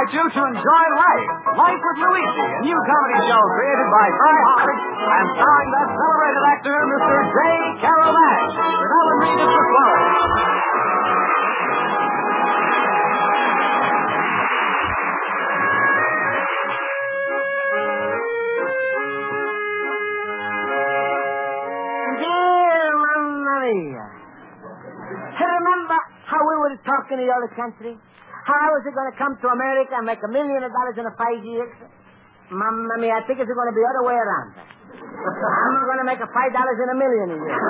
invite you to enjoy Life. Life with Luigi, a new comedy show created by Fry Hart and starring that celebrated actor, Mr. J. Carrol Naish. With Alan Reed as the Florida. Remember how we were talking the other country? How I was going to come to America and make $1 million in 5 years? Mamma mia, I think it's going to be the other way around. I'm going to make $5 in $1 million a year.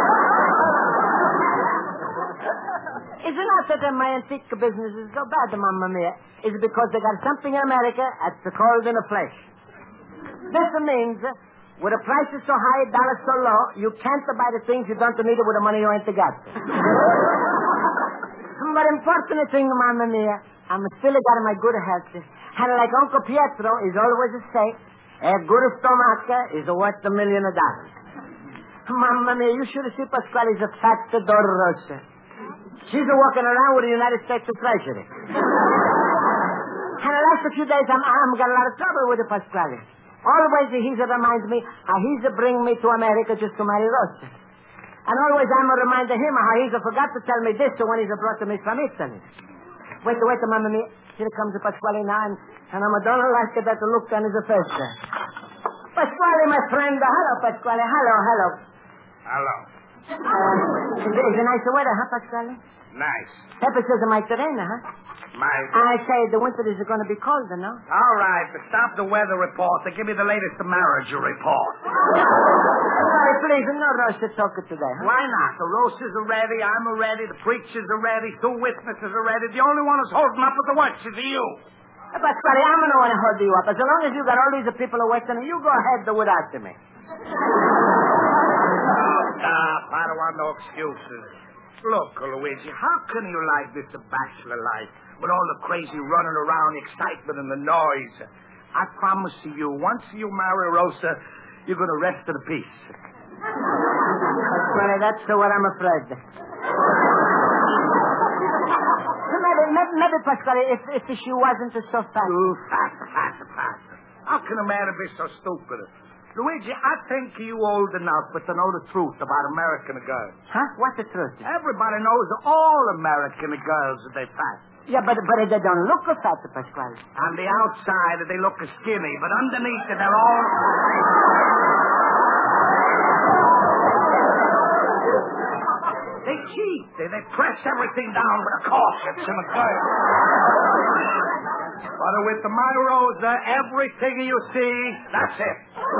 Is it not that my antique business is so bad, Mamma mia? Is it because they got something in America that's called in the flesh? This means with the prices so high, dollars so low, you can't buy the things you don't need with the money you ain't got. But important thing, Mamma mia, I'm still got my good health. And like Uncle Pietro is always say, a good stomach is worth $1 million. Mamma mia, you should see Pasquale's a fat Dolorosa. She's walking around with the United States Treasury. And the last few days, I'm got a lot of trouble with the Pasquale. Always he's reminds me how he's bring me to America just to marry Rosa. And always I'm a reminder him how he's forgot to tell me this when he's brought to me from Italy. Wait, Mamma mia. Here comes the Pasquale now, and I'm a don't like that look on his face. Pasquale, my friend. Hello, Pasquale. Hello. Hello. Is it nice weather, huh, Pasquale? Nice. Pepper says it might rain, huh? I say the winter is going to be colder, no? All right, but stop the weather report and give me the latest marriage report. Sorry, please, no roast to talk today, huh? Why not? The roasters are ready, I'm ready, the preachers are ready, 2 witnesses are ready. The only one who's holding up with the watch is you. Pasquale, I'm going to want to hold you up. As long as you got all these people waiting, you go ahead without me. I don't want no excuses. Look, Luigi, how can you like this bachelor life with all the crazy running around, the excitement and the noise? I promise you, once you marry Rosa, you're going to rest in peace. Pasquale, that's what I'm afraid. Maybe Pasquale, if she wasn't so fat. Too fat. How can a man be so stupid? Luigi, I think you old enough to know the truth about American girls. Huh? What's the truth? Everybody knows all American girls that they fat. Yeah, but they don't look fat, Pasquale. On the outside, they look skinny, but underneath, they're all... They cheat. They press everything down with a corsets and a girl. But with my Rosa, everything you see, that's it.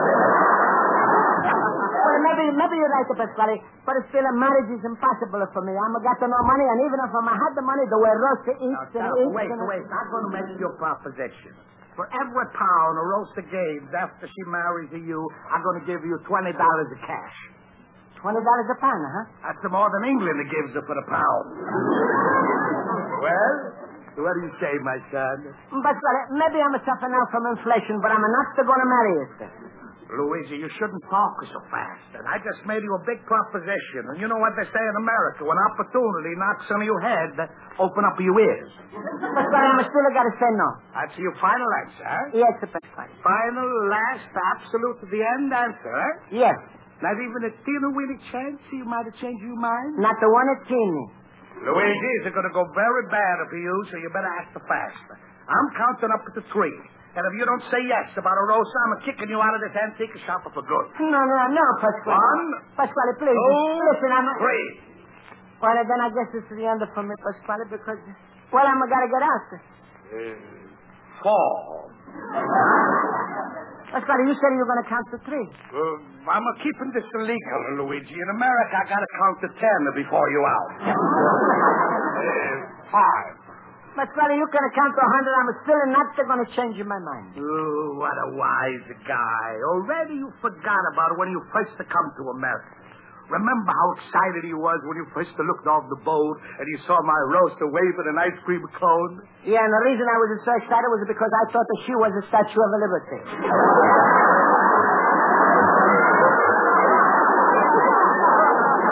Well, maybe you're right, Pasquale, but still a marriage is impossible for me. I'm got no money, and even if I had the money, the way Rosa eats and eats... Wait. I'm going to make your proposition. For every pound Rosa gives after she marries you, I'm going to give you $20 of cash. $20 a pound, huh? That's more than England gives her for the pound. Well, what do you say, my son? But maybe I'm suffering now from inflation, but I'm not going to marry it. Luigi, you shouldn't talk so fast. And I just made you a big proposition. And you know what they say in America, when opportunity knocks on your head, open up your ears. But I'm still got to say no. That's your final answer, huh? Yes, Pasquale. Final, last, absolute, to the end answer, huh? Yes. Not even a teeny-weeny chance you might have changed your mind? Not the one at teeny. Luigi, it's going to go very bad for you, so you better act fast. I'm counting up to 3. And if you don't say yes about a Rosa, I'm kicking you out of this antique shop for good. No, Pasquale. 1, Pasquale, please. 2, Listen, 3. Well, then I guess it's the end for me, Pasquale, because, well, I'm got to get out. 4. Pasquale, you said you were going to count to 3. I'm keeping this illegal, Luigi. In America, I got to count to 10 before you out. 5. Pasquale, you can count to 100. I'm still not going to change my mind. Oh, what a wise guy. Already you forgot about when you first come to America. Remember how excited he was when you first looked off the boat and you saw my Rosa waving an ice cream cone? Yeah, and the reason I was so excited was because I thought that she was a Statue of Liberty.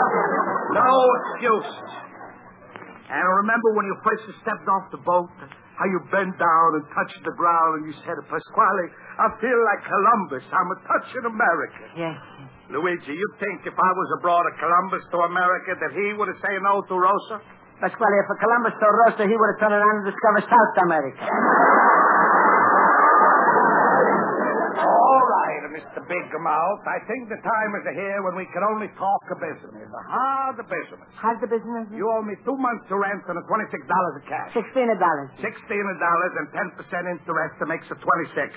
No excuses. And remember when you first stepped off the boat How you bend down and touch the ground and you said, Pasquale, I feel like Columbus. I'm a touching America. Yes. Luigi, you think if I was abroad at Columbus to America that he would have said no to Rosa? Pasquale, if Columbus saw Rosa, he would have turned around and discovered South America. All right, Mr. Big Mouth. I think the time is here when we can only talk of business. Hard business. How's the business? You owe me 2 months to rent and $26 of cash. $16. $16 and 10% interest that makes it 26.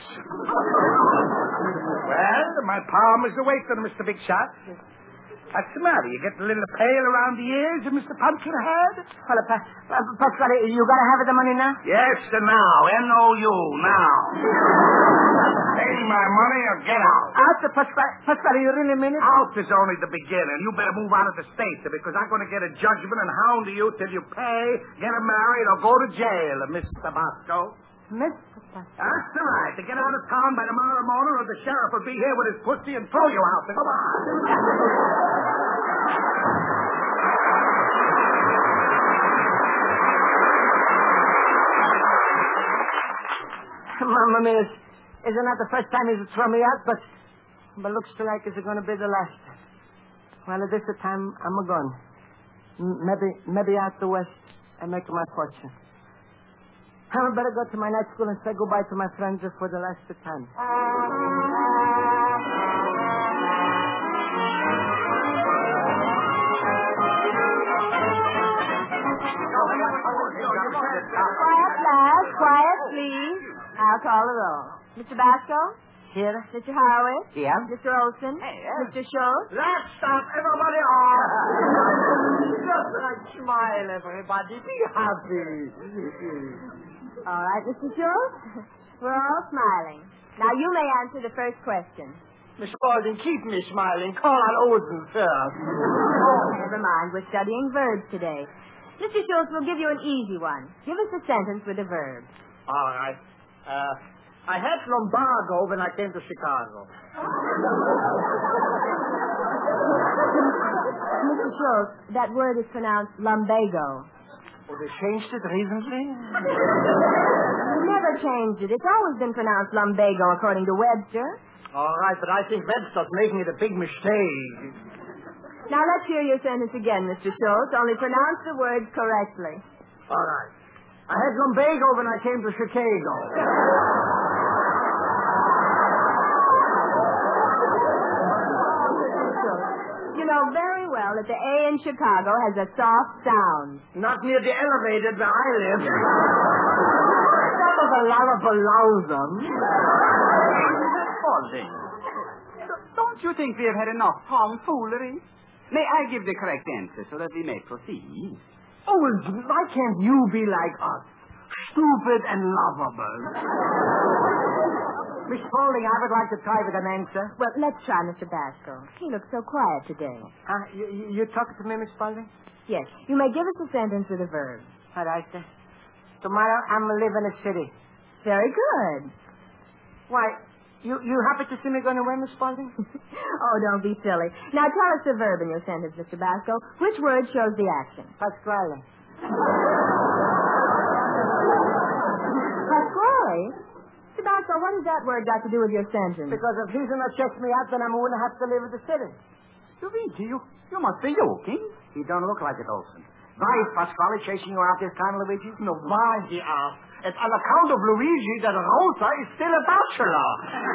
Well, my palm is awaiting, Mr. Big Shot. What's the matter? You get a little pale around the ears, Mr. Pumpkinhead? Well, Pasquale, you got to have the money now? Yes, and now. N-O-U, now. Pay my money or get out. Out, Pasquale, you really mean it? Out is only the beginning. You better move out of the state because I'm going to get a judgment and hound you till you pay, get married, or go to jail, Mr. Tabasco. Mr. Pasquale. That's all right. To get out of town by tomorrow morning or the sheriff will be here with his pussy and throw you out. Come on. Mamma mia, isn't that the first time he's thrown me out? But looks like it's going to be the last. Well, at this time, I'm gone. Maybe out the west and make my fortune. I better go to my night school and say goodbye to my friends for the last time. Quiet, lads. Quiet, please. I'll call the roll. Mr. Basco? Here? Mr. Horowitz? Yeah? Mr. Olson? Mr. Schultz? Let's stop everybody off. Just like smile, everybody. Be happy. All right, Mr. Schultz. We're all smiling. Now, you may answer the first question. Miss Spaulding, keep me smiling. Call on Olsen first. Never mind. We're studying verbs today. Mr. Schultz, we'll give you an easy one. Give us a sentence with a verb. All right. I had lumbago when I came to Chicago. Mr. Schultz, that word is pronounced lumbago. Oh, they changed it recently? You never changed it. It's always been pronounced lumbago, according to Webster. All right, but I think Webster's making it a big mistake. Now, let's hear your sentence again, Mr. Schultz. Only pronounce the words correctly. All right. I had lumbago when I came to Chicago. You know very well that the A in Chicago has a soft sound. Not near the elevator where I live. That was a lot of ballousum. Spaulding, don't you think we have had enough tomfoolery? May I give the correct answer so that we may proceed? Oh, why can't you be like us? Stupid and lovable. Miss Spaulding, I would like to try with an answer. Well, let's try Mr. Basco. He looks so quiet today. You talking to me, Miss Spaulding? Yes. You may give us a sentence with a verb. All right. Tomorrow I'm live in a city. Very good. Why, you happy to see me going away, Miss Spaulding? Oh, don't be silly. Now tell us the verb in your sentence, Mr. Basco. Which word shows the action? Pasquale. Pasquale? Mr. Basco, what has that word got to do with your sentence? Because if he's going to check me out, then I wouldn't have to live in the city. Luigi, you must be joking. He don't look like it, Olson. Why is Pasquale chasing you out this time, Luigi? No, why, he asked. It's on account of Luigi that Rosa is still a bachelor.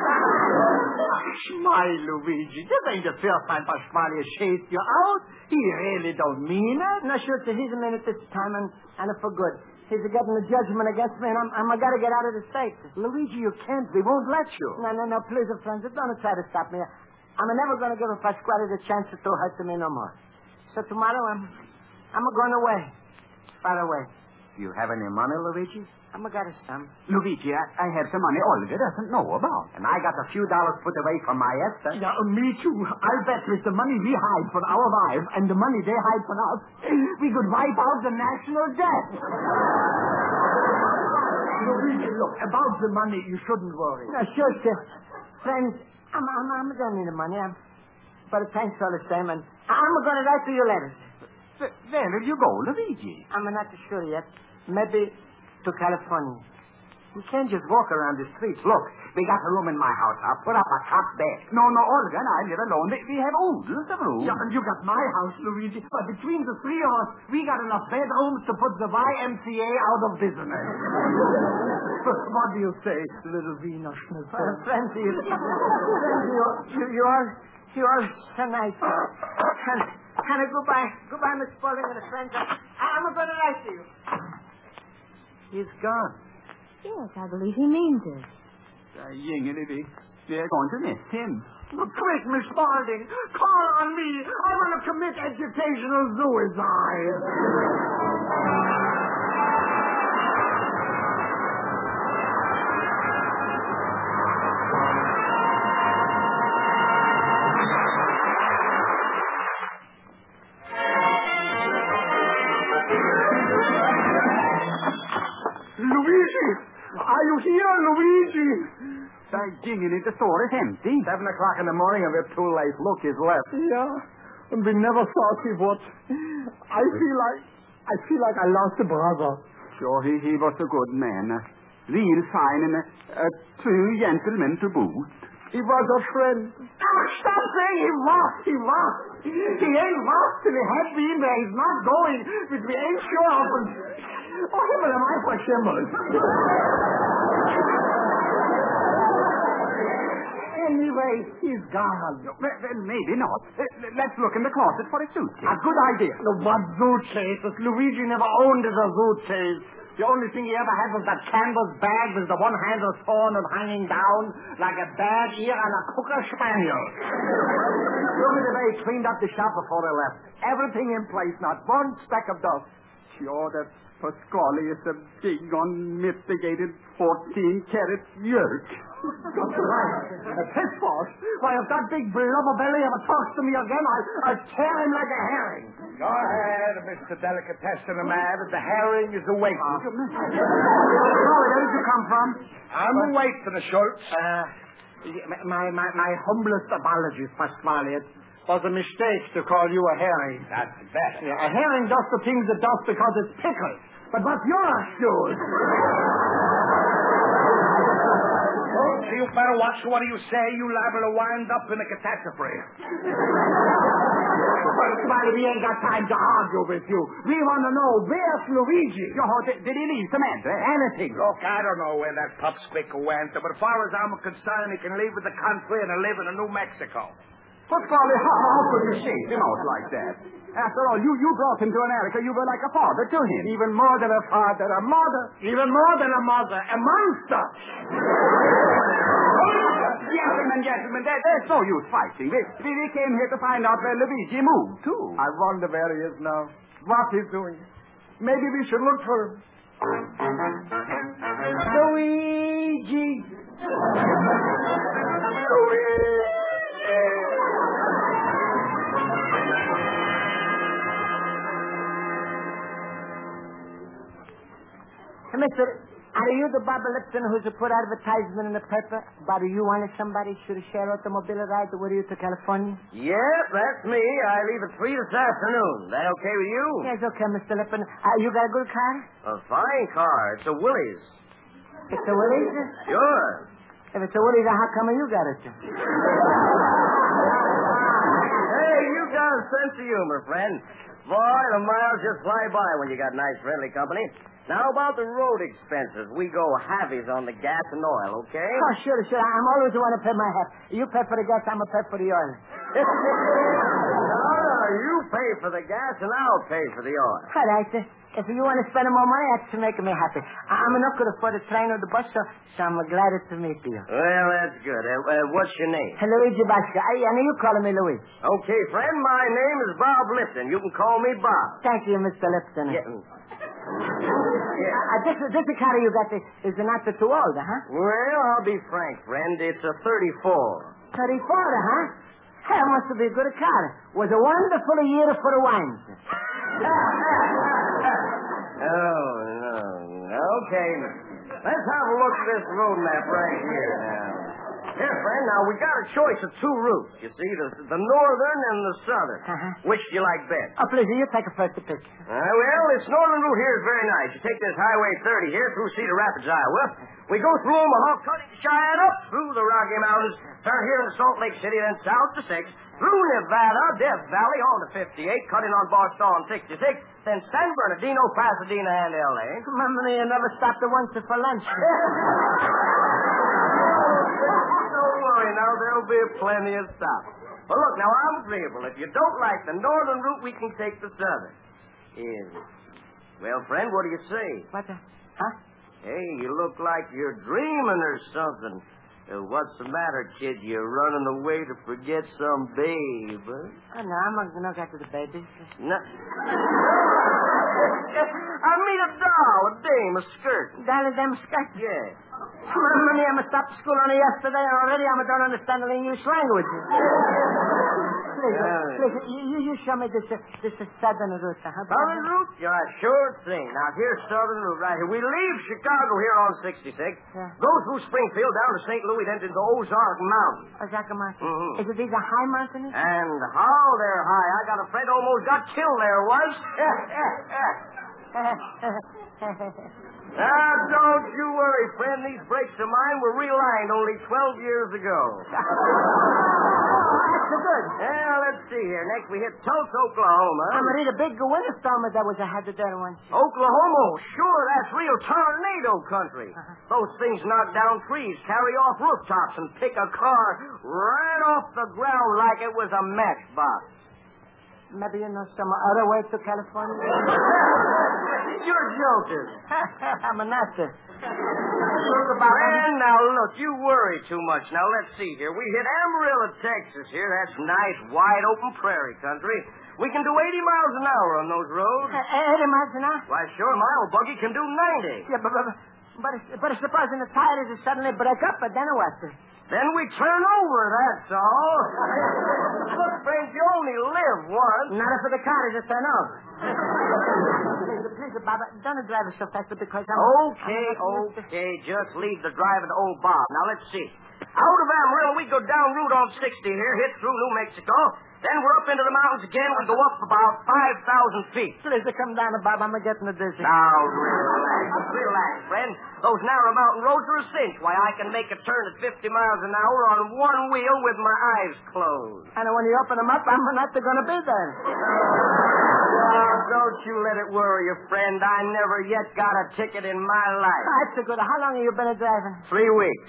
Smile, Luigi. This ain't the first time Pasquale has chased you out. He really don't mean it. No, sure, he's a minute this time, and for good. He's getting a judgment against me, and I'm got to get out of the state. Luigi, you can't. We won't let you. No, please, friends. Don't try to stop me. I'm never going to give Pasquale the chance to hurt me no more. So tomorrow, I'm going away. Far away. Do you have any money, Luigi? I'm got some. Luigi, I have some money Olga doesn't know about. And I got a few dollars put away from my Esther. Yeah, me too. I'll bet with the money we hide for our wives and the money they hide for us, we could wipe out the national debt. Look, about the money, you shouldn't worry. No, sure. Friends, I'm don't need the money. But thanks all the same, and I'm going to write to you letters. Where will you go, Luigi? I'm not sure yet. Maybe to California. We can't just walk around the streets. Look, we got a room in my house. I'll put up a top bed. No, Olga and I live alone. We have oodles of room. Yeah, and you got my house, Luigi. But between the three of us, we got enough bedrooms to put the YMCA out of business. What do you say, little Wiener Schnitzel? Francie, you are so nice. Can I goodbye? Goodbye, Miss Spaulding and the friends. I'm going to write to you. He's gone. Yes, I believe he means it. Jingeli, we're going to miss him. Quick, Miss Spaulding, call on me. I want to commit educational suicide. Luigi! Are you here, Luigi? Jingeli, the store is empty. 7 o'clock in the morning and we're too late. Look, he's left. Yeah, and we never thought he would. I feel like I lost a brother. Sure, he was a good man. Real fine and a true gentleman to boot. He was a friend. Stop saying he was. He was. He ain't lost and he had been there. He's not going, but we ain't sure of him. Oh, Himmel, am I verschimmelt? Anyway, he's gone. Well, maybe not. Let's look in the closet for a suitcase. A good idea. No, what suitcase? Luigi never owned a suitcase. The only thing he ever had was that canvas bag with the one handle torn and hanging down like a bad ear on a Cocker Spaniel. Look at the way he cleaned up the shop before they left. Everything in place, not one speck of dust. Sure, that Pasquale is a big, unmitigated 14-carat yerk. That's right. A piss boss. Why, if that big blubber belly ever talks to me again, I'll tear him like a herring. Go ahead, Mr. Delicatessen man. The herring is awake. Where did you come from? I'm awake for the Schultz. My humblest apologies, Pasquale. It was a mistake to call you a herring. That's better. Yeah, a herring does the things it does because it's pickled. But what's your excuse? So you better watch what you say. You liable to wind up in a catastrophe. Pasquale, we ain't got time to argue with you. We want to know, where's Luigi? Did he leave some address? Anything. Look, I don't know where that pup squeaker went, but as far as I'm concerned, he can leave with the country and live in New Mexico. Pasquale, how could you shake him out like that? After all, you brought him to America. You were like a father to him. Even more than a father, a mother. Even more than a mother, a monster. Gentlemen, there's no use fighting. We came here to find out where Luigi moved to. I wonder where he is now. What he's doing. Maybe we should look for him. Luigi! Hey, mister, are you the Bob Lipton who's put advertisement in the paper about you wanted somebody to share automobile ride with you to California? Yep, that's me. I leave at 3 this afternoon. That okay with you? Yes, okay, Mr. Lipton. You got a good car? A fine car. It's a Willys. It's a Willys? Sure. If it's a Willys, how come you got it? Hey, you got a sense of humor, friend. Boy, the miles just fly by when you got nice, friendly company. Now, about the road expenses, we go halvies on the gas and oil, okay? Oh, sure. I'm always the one to pay my half. You pay for the gas, I'm going to pay for the oil. No, you pay for the gas and I'll pay for the oil. All right. If you want to spend more money, that's making me happy. I'm not good for the train or the bus, so I'm glad to meet you. Well, that's good. What's your name? Luigi Basca. I know you calling me Louis. Okay, friend, my name is Bob Lipton. You can call me Bob. Thank you, Mr. Lipton. Yeah. This car you got is not too old, huh? Well, I'll be frank, friend. It's a 34. 34, huh? Hey, it must be a good car. Was a wonderful year for the wines. Oh, no. Okay. Let's have a look at this road map right here now. Here, friend, now we got a choice of two routes. You see, the northern and the southern. Which do you like best? Oh, please, you take a first pick. Well, this northern route here is very nice. You take this Highway 30 here through Cedar Rapids, Iowa. We go through Omaha, cutting Cheyenne up through the Rocky Mountains, turn here in Salt Lake City, then south to 6, through Nevada, Death Valley, on to 58, cutting on Boston 66, then San Bernardino, Pasadena, and L.A. Remember, you never stopped at once for lunch. Don't worry now, there'll be plenty of stops. Well, look, now, I'm agreeable. If you don't like the northern route, we can take the southern. Well, friend, what do you say? What the? Huh? Hey, you look like you're dreaming or something. What's the matter, kid? You're running away to forget some babe, huh? Oh, no, I'm not going to get to the baby. No. I mean a doll, a dame, a skirt. Darling, them skirt? Yeah. Money, I'm stopped school only yesterday, and already I don't understand the English language. Please, you show me this southern route. Southern route? Yeah, sure thing. Now, here's southern route right here. We leave Chicago here on 66, go through Springfield down to St. Louis, then to the Ozark Mountains. Ozark Mountains? Mm-hmm. Is it these are high mountains? And how they're high. I got a friend almost got killed there once. Now, don't you worry, friend. These brakes of mine were realigned only 12 years ago. That's so good. Well, let's see here. Next, we hit Tulsa, Oklahoma. I'm read a big winter storm that was ahead of there once. Oklahoma? Sure, that's real tornado country. Those things knock down trees, carry off rooftops, and pick a car right off the ground like it was a matchbox. Maybe you know some other way to California? You're joking. I'm a nutter. And now, look, you worry too much. Now, let's see here. We hit Amarillo, Texas here. That's nice, wide open prairie country. We can do 80 miles an hour on those roads. 80 miles an hour? Why, sure, my old buggy can do 90. Yeah, but supposing the tires suddenly break up, but then what? Then we turn over, that's all. Look, friends, you only live once. Not if the car is a turn over. Please, Bob, don't drive so fast because I'm... Okay. Just leave the driving to old Bob. Now, let's see. Out of Amarillo, we go down Route on 60 here, hit through New Mexico. Then we're up into the mountains again. We go up about 5,000 feet. Please, come down, Bob. I'm getting the dizzy. Now, relax, friend. Those narrow mountain roads are a cinch. Why, I can make a turn at 50 miles an hour on one wheel with my eyes closed. And when you open them up, I'm not going to be there. Now, don't you let it worry you, friend. I never yet got a ticket in my life. That's so good. How long have you been driving? 3 weeks.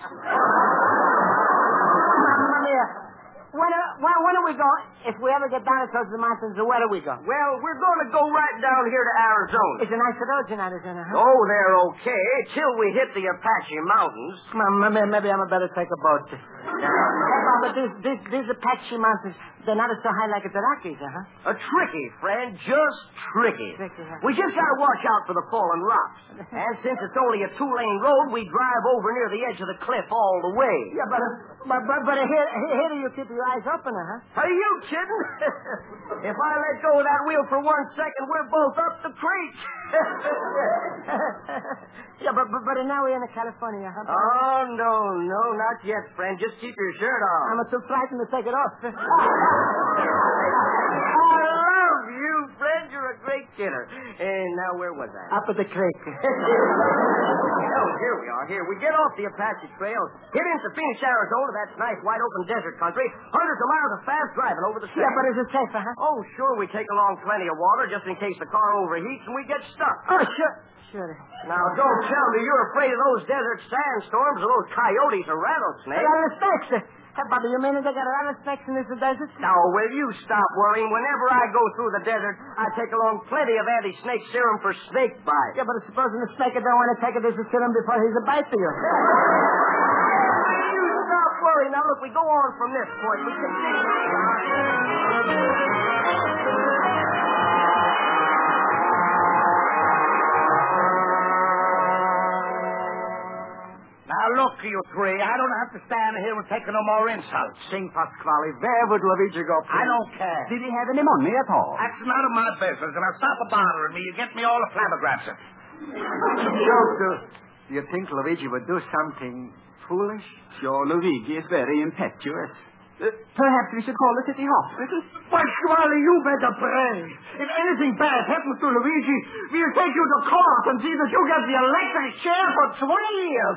When do we go? If we ever get down towards the mountains, where do we go? Well, we're going to go right down here to Arizona. It's a nice road in Arizona, huh? Oh, they're okay till we hit the Apache Mountains. Maybe I'm better take a boat. But these Apache Mountains, they're not so high like the Rockies, huh? Tricky, friend, just tricky. We just got to watch out for the fallen rocks. And since it's only a 2-lane road, we drive over near the edge of the cliff all the way. Yeah, but here you keep your eyes open, huh? Are you kidding? If I let go of that wheel for 1 second, we're both up the creek. Yeah, but now we're in California, huh? Oh, no, not yet, friend. Just keep your shirt on. I'm too frightened to take it off. I love you, friend. You're a great kidder. And now, where was I? Up at the creek. Oh, here we are. Here. We get off the Apache Trail, hit into Phoenix, Arizona. That's nice, wide open desert country. Hundreds of miles of fast driving over the sand. Yeah, but is it safe, huh? Oh, sure. We take along plenty of water just in case the car overheats and we get stuck. Oh, sure. Now, don't tell me you're afraid of those desert sandstorms or those coyotes or rattlesnakes. Rattlesnakes? Bobby, you mean they got rattlesnakes in this desert? Now, will you stop worrying? Whenever I go through the desert, I take along plenty of anti-snake serum for snake bites. Yeah, but supposing the snake don't want to take it as a serum before he's a bite to you. You stop worrying. Now, look, we go on from this point. We continue. Now, look, you three. I don't have to stand here and take no more insults. Sing, Pasquale. Where would Luigi go? I don't care. Did he have any money at all? That's none of my business. And now stop bothering me. You get me all the flabbergasted. Do you think Luigi would do something Foolish? Sure, Luigi is very impetuous. Perhaps we should call the city hospital. Pasquale, you better pray. If anything bad happens to Luigi, we'll take you to court and see that you get the electric chair for 20 years.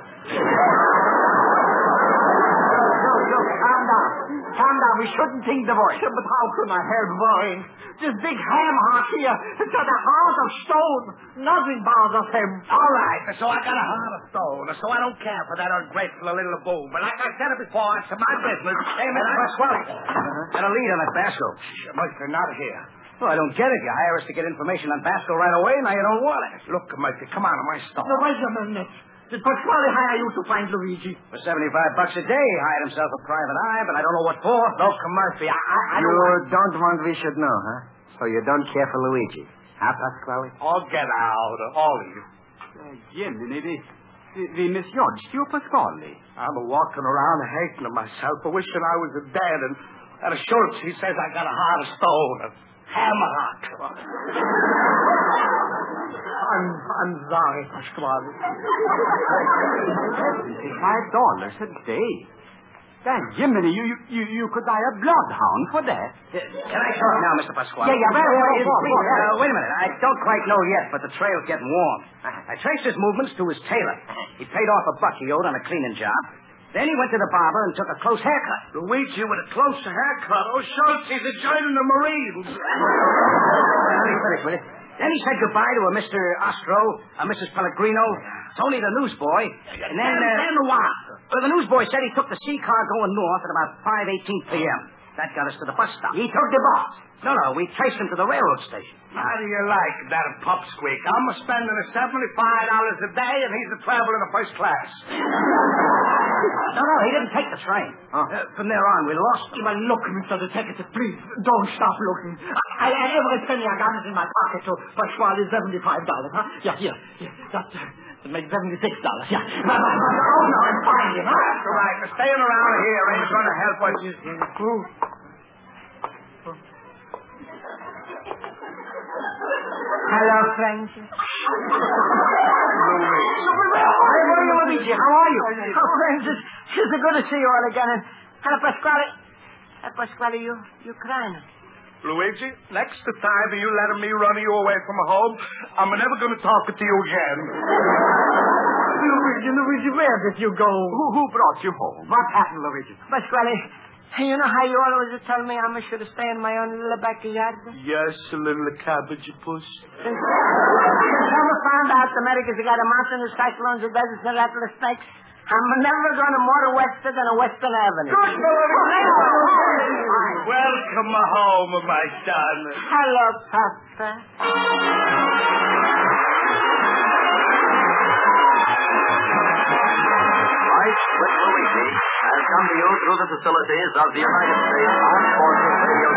Calm down. Calm down. We shouldn't think the voice. But how can I help worrying? This big ham hock here, it's got a heart of stone. Nothing bothers him. All right, so I got a heart of stone, so I don't care for that ungrateful little boob. But like I said it before, it's my business. Hey, Mr. Pasquale. Got a lead on that Basco. Murphy, not here. Well, I don't get it. You hire us to get information on Basco right away, now you don't want it. Look, Murphy, come on, my stone. No, wait a minute. Did Pasquale hire you to find Luigi? For $75 a day, he hired himself a private eye, but I don't know what for. Look, Murphy, I don't want we should know, huh? So you don't care for Luigi. Huh, Pasquale? Oh, get out, all of you. Jiminy, we misjudged you, Pasquale. I'm walking around hating of myself, wishing I was dead, and a Schultz, he says I got a heart of stone, a hammer heart. I'm sorry, Pasquale. $75 a day. Then, Jiminy, you could buy a bloodhound for that. Can I talk now, Mr. Pasquale? Yeah, Wait a minute. I don't quite know yet, but the trail's getting warm. I traced his movements to his tailor. He paid off a buck he owed on a cleaning job. Then he went to the barber and took a close haircut. Luigi with a close haircut. Oh, Schultz, he's joining the Marines. Let me finish with it. Then he said goodbye to a Mr. Ostro, a Mrs. Pellegrino, Tony the newsboy, and then... Then what? Well, the newsboy said he took the C car going north at about 5:18 p.m. That got us to the bus stop. He took the bus. No, we traced him to the railroad station. How do you like that pup squeak? I'm spending $75 a day, and he's traveling in first class. No, he didn't take the train. From there on, we lost him. Well, look, Mr. Detective, please, don't stop looking. Every penny I got is in my pocket, so Pasquale is $75, huh? Yeah, here. That makes $76, yeah. Oh, no, I'm fine, huh? That's all right. Staying around here ain't going to help us. Hello, Francis. Luigi, how are you? Oh, Francis, it's good to see you all again. And Pasquale, you crying? Luigi, next time you letting me run you away from home, I'm never going to talk to you again. Luigi, where did you go? Who brought you home? What happened, Luigi? Pasquale, you know how you always tell me I should stay in my own little backyard? Yes, little cabbage puss. Since I found out America's got a mountain of cyclones, the deserts, and rattlesnakes, I'm never going to more western than a Western Avenue. Welcome home, my son. Hello, Papa. Life with Luigi has come to you through the facilities of the United States Armed Forces Radio